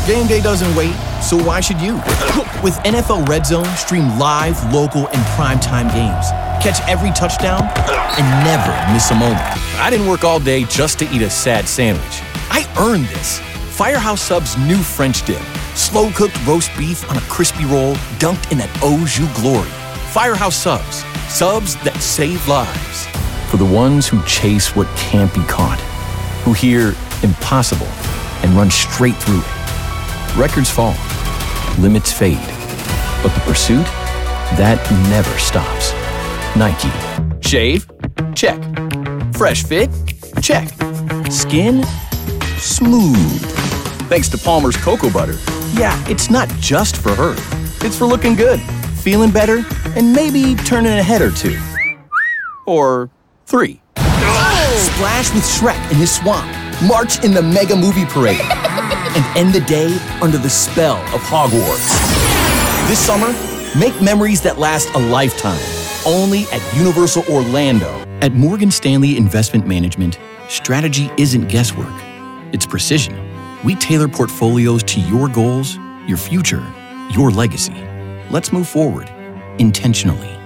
Game day doesn't wait, so why should you? With NFL Red Zone, stream live, local, and primetime games. Catch every touchdown and never miss a moment. I didn't work all day just to eat a sad sandwich. I earned this. Firehouse Subs' new French dip. Slow-cooked roast beef on a crispy roll dunked in that au jus glory. Firehouse Subs. Subs that save lives. For the ones who chase what can't be caught. Who hear impossible and run straight through it. Records fall. Limits fade. But the pursuit, that never stops. Nike. Shave? Check. Fresh fit? Check. Skin? Smooth. Thanks to Palmer's Cocoa Butter. Yeah, it's not just for her. It's for looking good, feeling better, and maybe turning a head or two. Or 3. Splash with Shrek in his swamp. March in the mega movie parade. And end the day under the spell of Hogwarts. This summer, make memories that last a lifetime. Only at Universal Orlando. At Morgan Stanley Investment Management, strategy isn't guesswork. It's precision. We tailor portfolios to your goals, your future, your legacy. Let's move forward intentionally.